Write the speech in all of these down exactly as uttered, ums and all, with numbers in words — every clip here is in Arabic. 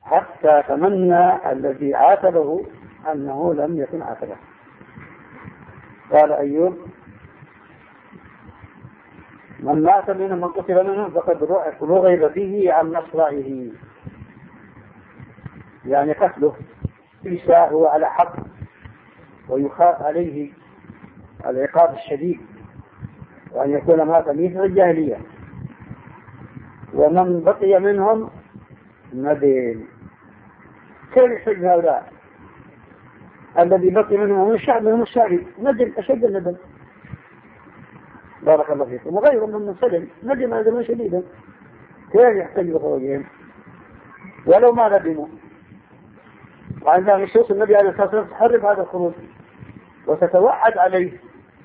حتى تمنى الذي عاتبه أنه لم يكن عاتبه. قال أيوب: من مات منهم من قتل منهم فقد رغب به عن مصرعه، يعني قتله عيسى هو على حق ويخاف عليه العقاب الشديد وأن يكون مات مثل الجاهلية. ومن بقي منهم ندم. كيف يحب هؤلاء؟ الذي بقي منهم من الشعب منهم الشعبي ندم أشد الندم. بارك الله فيكم. وغيرهم من سلم ندم ندما شديدا. كيف يحتاج بخروجهم ولو ما ندموا؟ وعندما نصوص النبي عليه الصلاة والسلام تحرم هذا الخروج وتتوعد عليه.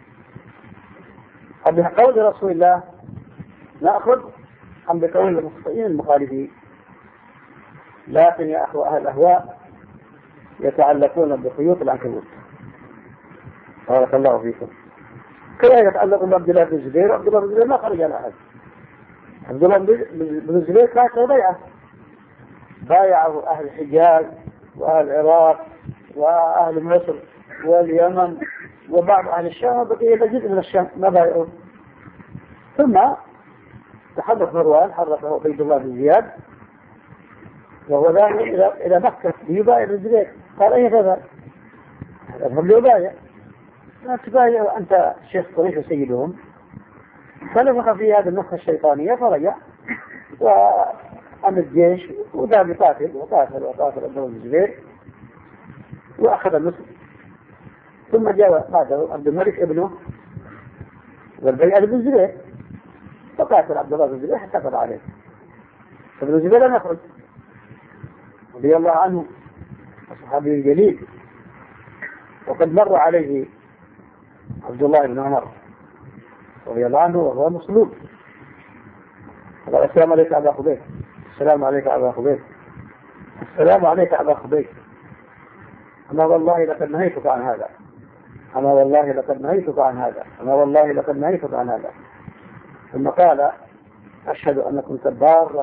أم بقول رسول الله نأخذ أم بقول المخطئين المخالفين؟ لكن يا أخوة أهل الأهواء يتعلقون بخيوط العنكبوت. بارك الله فيكم. كيف يتعلق بعبد الله بن الزبير؟ عبد الله بن الزبير ما خرج على أحد. عبد الله بن الزبير كانت بيعة بايعه أهل الحجاز وأهل العراق وأهل مصر واليمن وبعض أهل الشام، وبقي جزء من الشام ما بايعوا. ثم تحرك مروان حركه عبيد الله بن زياد وهو ذاهب إلى إلى مكة ليبايع بن الزبير. قال: أين تذهب؟ أذهب ليبايع. لا تبايع وأنت شيخ قريش وسيدهم. فنفخ في هذه النفخة الشيطانية فرجع وأمر الجيش وذهب يقاتل وقاتل وقاتل عبد الله بن الزبير وأخذ النصر. ثم جاء بعده عبد الملك ابنه والبيعة بن الزبير فقاتل عبد الله بن الزبير حتى قضى عليه. فابن الزبير لم يخرج رضي الله عنه الصحابي الجليل. وقد مر عليه عبد الله بن عمر رضي الله عنه وهو مصلوب. قال: السلام عليك أبا خبيب. السلام عليك أبا خبيب. السلام عليك أبا خبيب. أما والله لقد نهيتك عن هذا. أما والله لقد نهيتك عن هذا. أما والله لقد نهيتك عن هذا. ثم قال: أشهد أن كنت بارا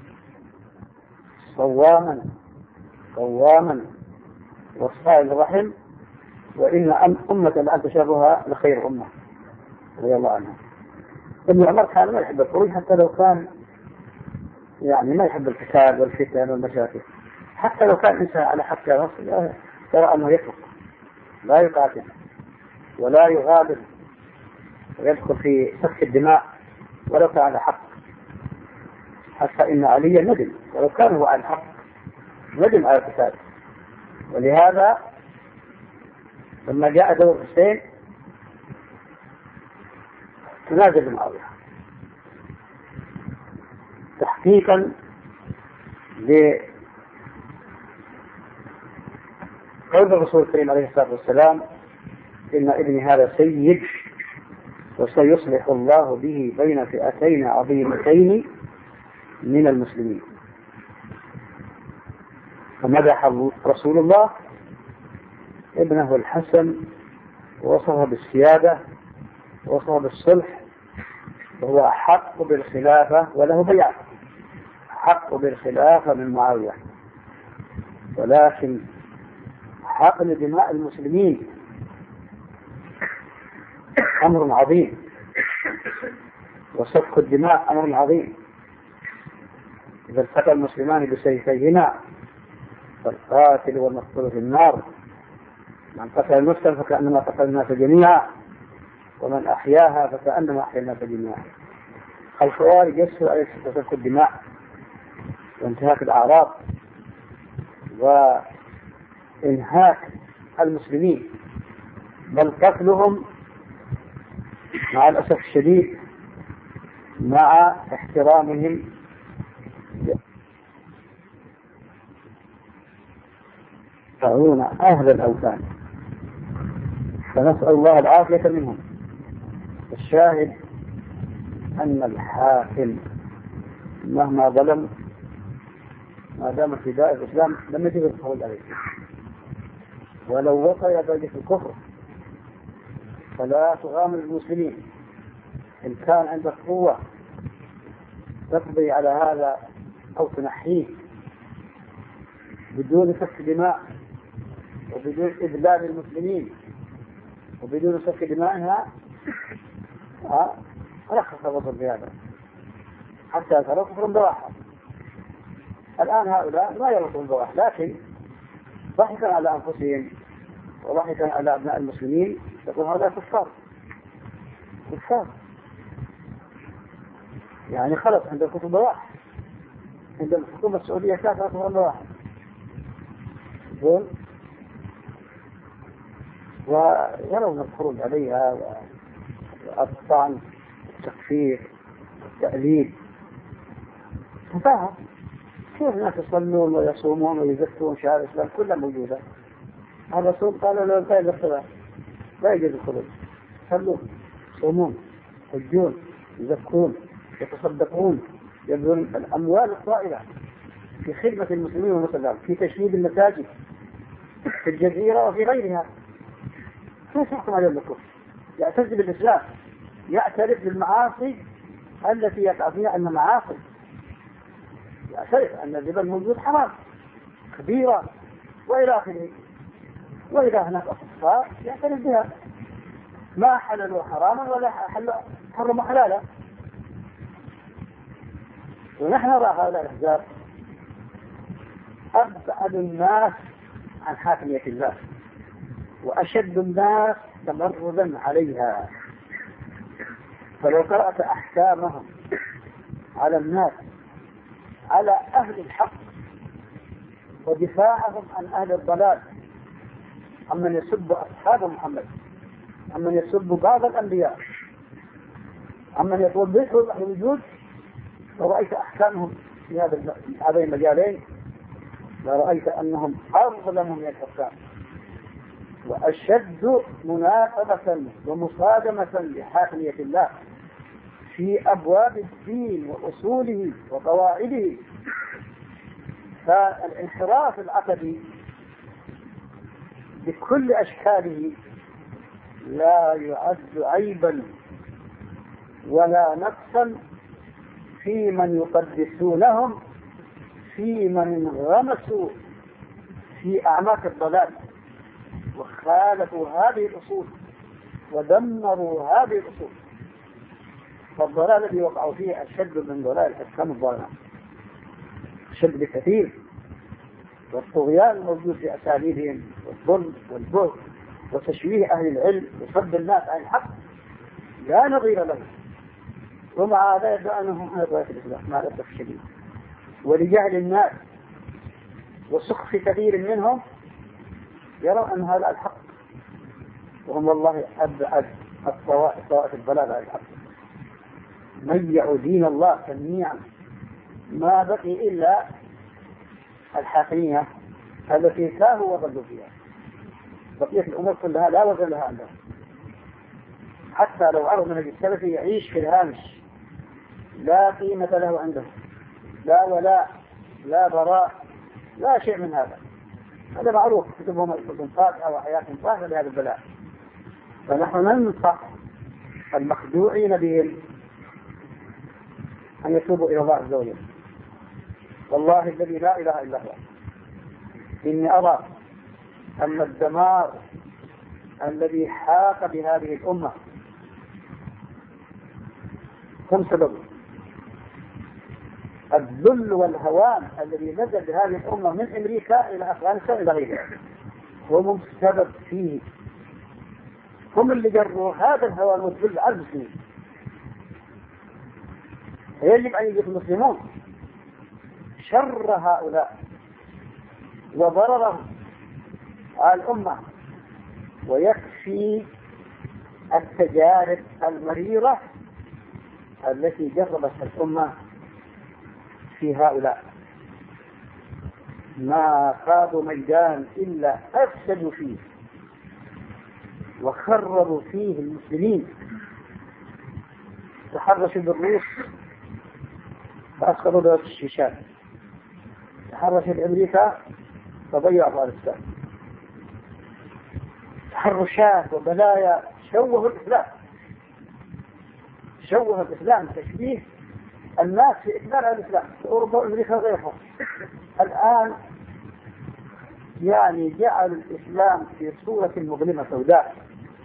صواما قواما وصائل الرحم وإن أمة لأنت شرها لخير أمة. رضي الله عنها. ابن عمر كان ما يحب الخروج حتى لو كان يعني ما يحب القتال والفتن والمشاكل. حتى لو كان إنسان على حق نفسه ترى أنه يترك لا يقاتل ولا يغادر ويدخل في سفك الدماء ولو كان على حق. حتى إن عليا ندم ولو كان هو على الحق ندم على القتال. ولهذا لما جاء دور حسين تنازل معاوية تحقيقا لقول الرسول الكريم عليه الصلاة والسلام: إن ابني هذا سيد وسيصلح الله به بين فئتين عظيمتين من المسلمين. فمدح رسول الله ابنه الحسن ووصفه بالسيادة ووصفه بالصلح وهو أحق بالخلافة وله بيعة أحق بالخلافة من معاوية. ولكن حقن دماء المسلمين أمر عظيم وسفك الدماء أمر عظيم. إذا التقى المسلمان بسيفيهما فالقاتل والمقتول في النار. من قتل المسلم فكأنما قتل الناس جميعا ومن أحياها فكأنما أحيا الناس جميعا. الخوارج يسهل عليك سفك الدماء وانتهاك الأعراض وإنهاك المسلمين بل قتلهم مع الأسف الشديد مع احترامهم يدعون أهل الأوثان. فنسأل الله العافية منهم. الشاهد أن الحاكم مهما ظلم ما دام في دائرة الإسلام لم يجب الخروج عليه، ولو وقع درجة الكفر فلا تغامر المسلمين. إن كان عندك قوة تقضي على هذا أو تنحيه بدون سفك دماء وبدون إذلال المسلمين وبدون سفك دمائها رخص الرسول بهذا حتى ترى كفر بواحد. الآن هؤلاء ما يرون بواحد، لكن ضحكا على أنفسهم وضحكا على أبناء المسلمين يقول هذا كفار كفار يعني خلط عند الكفر بواحد، عند الحكومة السعودية كانت كفر بواحد ويرون الخروج عليها والطعن والتكفير والتأليل. تفاهم كيف الناس يصلون ويصومون ويزكون شهادة الإسلام كلها موجودة. الرسول قال له لا يجوز الصلاة لا يجوز الخروج، صلون يصومون يحجون يزكون يتصدقون يبذلون الأموال الطائلة في خدمة المسلمين والمسلمين في تشييد المساجد في الجزيرة وفي غيرها. كيف يحكم عليهم الكفر؟ يعتز بالإسلام، يعترف بالمعاصي التي يقع فيها أن معاصي، يعترف أن الربا الموجود حرام كبيرة وإلى آخره. وإذا هناك أخطاء يعترف بها، ما حللوا حراما ولا حرموا حلالا. ونحن نرى هؤلاء الأحزاب أبعد الناس عن حاكمية الله وأشد الناس تمردا عليها. فلو قرأت أحكامهم على الناس على أهل الحق ودفاعهم عن أهل الضلال عمن يسب أصحاب محمد عمن يسب بعض الأنبياء عمن يتوضحوا أهل الوجود، ورأيت أحكامهم في هذين المجالين ورأيت أنهم أظلم من الحكام وأشد مناقضة ومصادمة لحاكمية الله في أبواب الدين وأصوله وقواعده. فالانحراف العقدي بكل أشكاله لا يعد عيبا ولا نقصا في من يقدسونهم في من انغمسوا في أعماق الضلال وخالفوا هذه الأصول ودمروا هذه الأصول. فالضلال الذي وقعوا فيه أشد من ضلال الحكام الظالمين، أشد بكثير. والطغيان الموجود في أساليبهم والظلم والبغض وتشويه أهل العلم وصد الناس عن الحق لا نظير له. ومع هذا يدعو أنهم على طريق الإسلام مع الأسف الشديد، ولجهل الناس وسخف كثير منهم يرون أن هذا الحق، وهم والله أبعد الطوائف طوائف الضلال عن الحق. ميعوا دين الله تمييعا، ما بقي إلا الحاكمية التي كانوا وضلوا فيها. بقية الأمور كلها لا وزن لها عندهم، حتى لو عرض من السلفي يعيش في الهامش لا قيمة له عندهم، لا ولاء لا براء لا شيء من هذا. هذا معروف، كتبهم الانفاق أو حياتهم طاهرة لهذا البلاء. فنحن ننصح المخدوعين بهم أن يتوبوا إلى الله عز وجل. والله الذي لا إله إلا هو إني أرى أن الدمار الذي حاق بهذه الأمة هم سببه. الذل والهوان الذي نزل بهذه الأمة من أمريكا إلى أفغانستان إلى غيرها هم السبب فيه، هم اللي جروا هذا الهوان والذل على المسلمين. يجب أن يجب المسلمون شر هؤلاء وضررهم على الأمة، ويكفي التجارب المريرة التي جربت الأمة في هؤلاء. ما خاضوا ميدان إلا أفسدوا فيه وخربوا فيه المسلمين. تحرشوا بالروس فأسقطوا دولة الشيشان، تحرشوا بأمريكا فضيعوا أفغانستان. تحرشات وبلايا شوهوا الإسلام، شوه الإسلام تشبيه الناس في إكمال الإسلام في أوروبا وأمريكا وغيرها. الآن يعني جعل الإسلام في صورة مظلمة سوداء،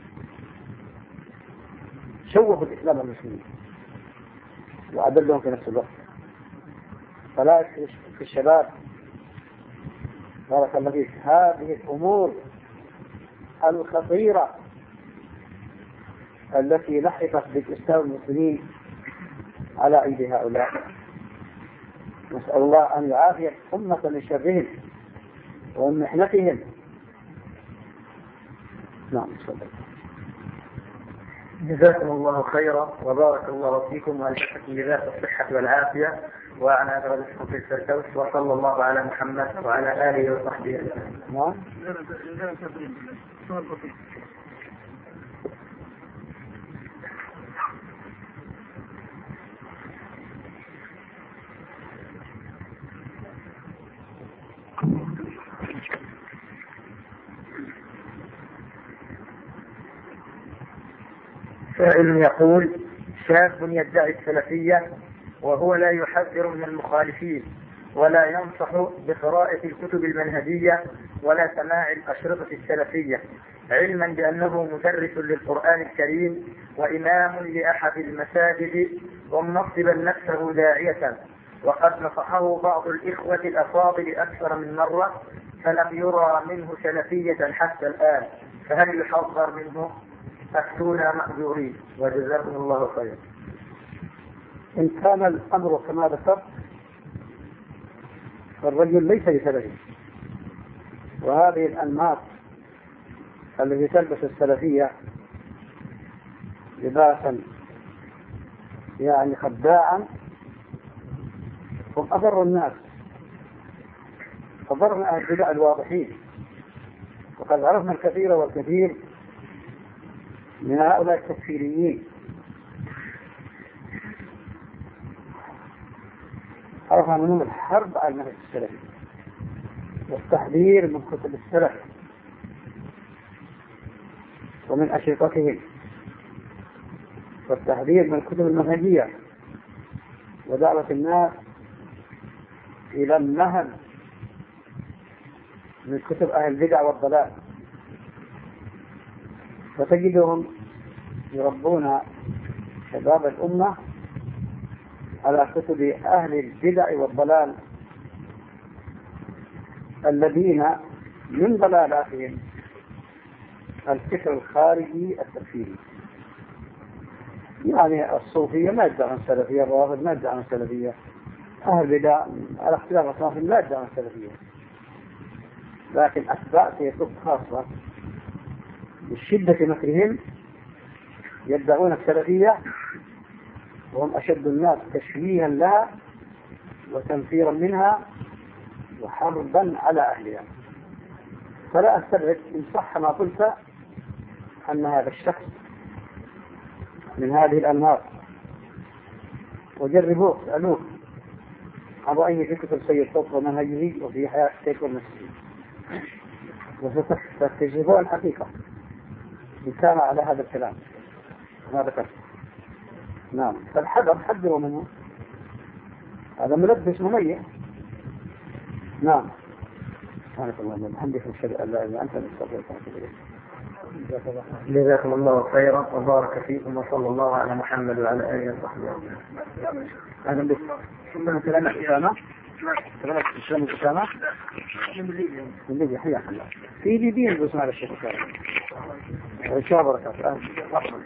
شوهوا الإسلام المسلمين وأدلهم في نفس الوقت. فلا في الشباب بارك الله فيك هذه الأمور الخطيرة التي لحقت بالإسلام المسلمين على أيدي هؤلاء. نسأل الله أن يعافي الأمة من شرهم ومن محنتهم. نعم. جزاكم الله خيرا وبارك الله فيكم وألحقكم بذات الصحة والعافية وأنا أدرسكم في الفردوس، وصلى الله على محمد وعلى آله وصحبه أجمعين. نعم. سائل يقول: شاب يدعي السلفية وهو لا يحذر من المخالفين ولا ينصح بقراءة الكتب المنهجية ولا سماع الأشرطة السلفية، علما بأنه مدرس للقرآن الكريم وإمام لأحد المساجد ومنصبا نفسه داعية، وقد نصحه بعض الإخوة الأفاضل أكثر من مرة فلم يرى منه سلفية حتى الآن، فهل يحذر منه؟ أفتونا مأجورين وجزاكم الله خيرا. إن كان الأمر كما ذكرت فالرجل ليس بسلفي، وهذه الأنماط التي تلبس السلفية لباسا يعني خداعا هم أضر الناس، أضر أهل البدع الواضحين، وقد عرفنا الكثير والكثير من هؤلاء التكفيريين. عرفنا منهم الحرب على المنهج السلفي والتحذير من كتب السلف ومن أشرطتهم والتحذير من الكتب المنهجية ودعوة الناس إلى النهل من كتب أهل البدع والضلال. فتجدهم يربون شباب الأمة على كتب أهل البدع والضلال الذين من ضلالاتهم الفكر الخارجي التكفيري. يعني الصوفية ما يدعون السلفية، الرافض ما يدعون السلفية، أهل البدع على اختلاف أصنافهم لا يدعون السلفية، لكن أتباع سيكون خاصة بشدة مكرهم يدعون السلفية وهم أشد الناس تشويها لها وتنفيرا منها وحربا على أهلها. فلا أستبعد إن صح ما قلت أن هذا الشخص من هذه الأنهار، وجربوه سألوه عن رأيه في كتب سيد قطب ومنهجه وفي حياة الشيخ والمسيح، وستكتشفون الحقيقة إن كان على هذا الكلام ما ذكرت. نعم. فالحذر حذروا منه، هذا ملبس مميز. نعم. سبحانك اللهم وبحمدك أشهد أن لا إله إلا أنت أستغفرك وأتوب إليك. جزاكم الله خيرا وبارك فيكم وصلى الله على محمد وعلى آله وصحبه أجمعين. أهلا بك. كلنا كلامك أسامة. كلامك أسامة أسامة. من ليبيا. حياك الله. في ليبيا بسمع الشيخ أسامة. إن شاء الله بركاته. مرحبا.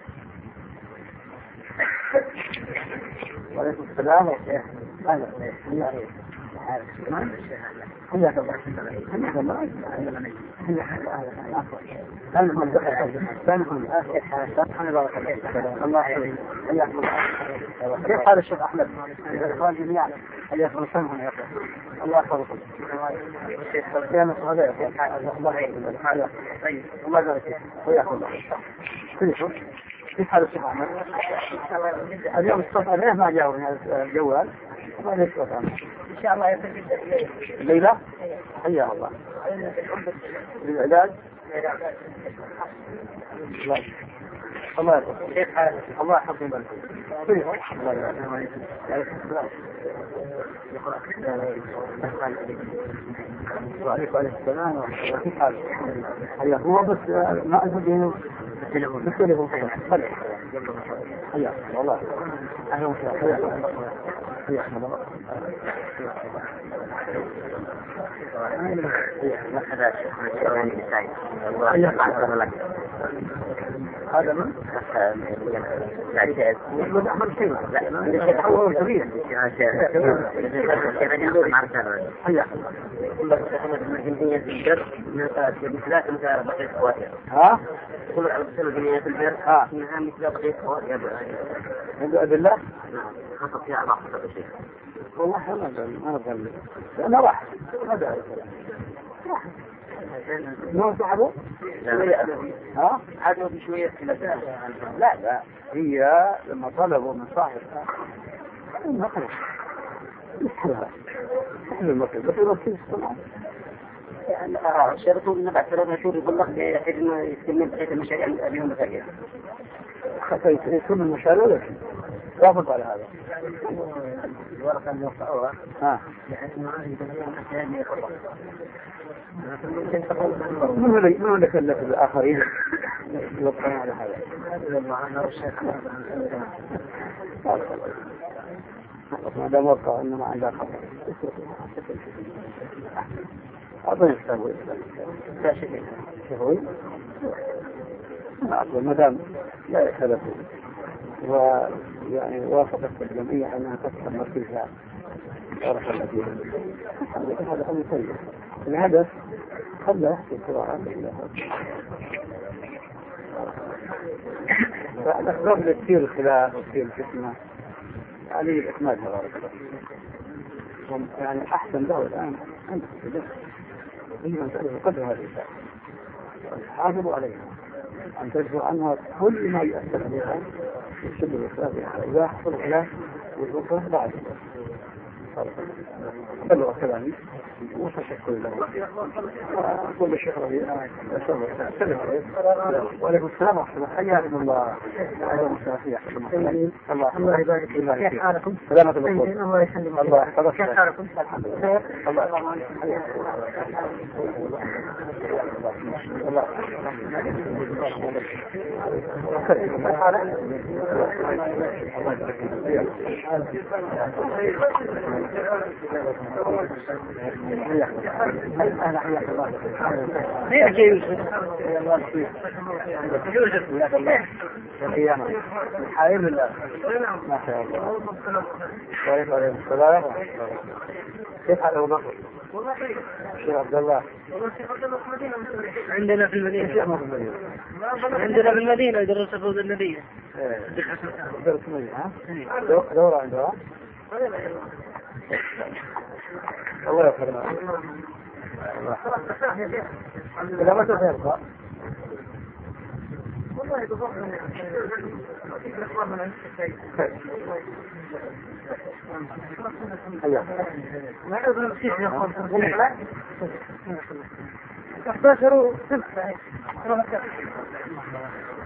وعليكم السلام يا شيخ. أهلا. حياك الله. حياك الله. حياك الله. سامحوني سامحوني سامحوني بارك الله. الله يحفظك. حياكم الله. كيف حال الشيخ أحمد؟ الإخوان جميعا حياكم الله. سامحوني يا أخي. الله يحفظكم. الشيخ سلطان صغير. الله يحفظك. طيب الله يبارك فيك. حياكم الله. كيف حال الشيخ أحمد؟ اليوم الصبح ليه ما جاوبني الجوال؟ ما ليش وطن. إن شاء الله يصير الليلة. حيا الله. العلاج. الله يرحمه. كيف حالك؟ الله يحفظك. وعليكم السلام ورحمة الله. كيف حالك؟ حياك هو بس ما أدري بالتليفون. بالتليفون فقط. حياك والله. أهلا وسهلا. حياك الله. هذا هذا من؟ من أحمد الشيخ. لا يتحول كبير. حياك الله. مثلات مثل بقية خواتها. ها؟ يقول على بسبب جمعية البر. ها. إنها مثل بقية خواتها. عند أدلة؟ نعم. خطط فيها بعض الشيء. والله ما أدري ما أدري. أنا راح. ما أدري. ما صعبه؟ ها؟ عادوا بشوية كذا. لا لا هي لما طلبوا من صاحبها ما خلص يسحبها يسحب المركز بس يركز الصناعة يعني شرطوا إن بعد ثلاثة شهور يقول لك يحتاج إنه يستلم بقية المشاريع اليوم بثانية. خطيت يكون المشاريع لكن وافق على هذا. الورقة اللي وقعوها. ها. لأنه هذه تنمية خطأ. من هو من هو اللي كلف الآخرين يوقعون على هذا؟ ما دام وقع إنما عندها خطأ. أعطيني كتابه لا شيء. شوفوا. ما دام لا يختلفوا ويعني وافقت الجمعية أنها تفتح مركزها ورحل الأديان. هذا أمر طيب. الهدف خلى يحصل قراءات إلى هذا. الأسباب اللي تصير الخلاف وتصير الفتنة عليه الإكمال تبارك الله. يعني أحسن دولة الآن عندك في الدنيا هي أن تعرف قدر هذه الإشياء حافظوا عليها أن تدفع عنها كل ما يؤثر عليها يشد الإخلاف عليها إذا حصل الخلاف والوقوف بعد بلغ كلامي وتشكر له وأقول للشيخ ربيع سلم عليه وعليكم السلام ورحمة الله. حياكم الله. الله يبارك فيك. كيف حالكم؟ سلامة الله. الله يسلمك. الله يحفظك. كيف حالكم؟ الحمد لله. الله الله هي يوسف يوسف حبيب الله ما شاء الله. وعليكم السلام. كيف حال أبو بكر؟ شيخ عبد الله. عندنا في المدينة. عندنا في المدينة يدرس فوز النبي. درس مدينة ها؟ دورة عندها. الله يغفر إذا ما تغير والله يتفضل ما يظن كيف يقول احداشر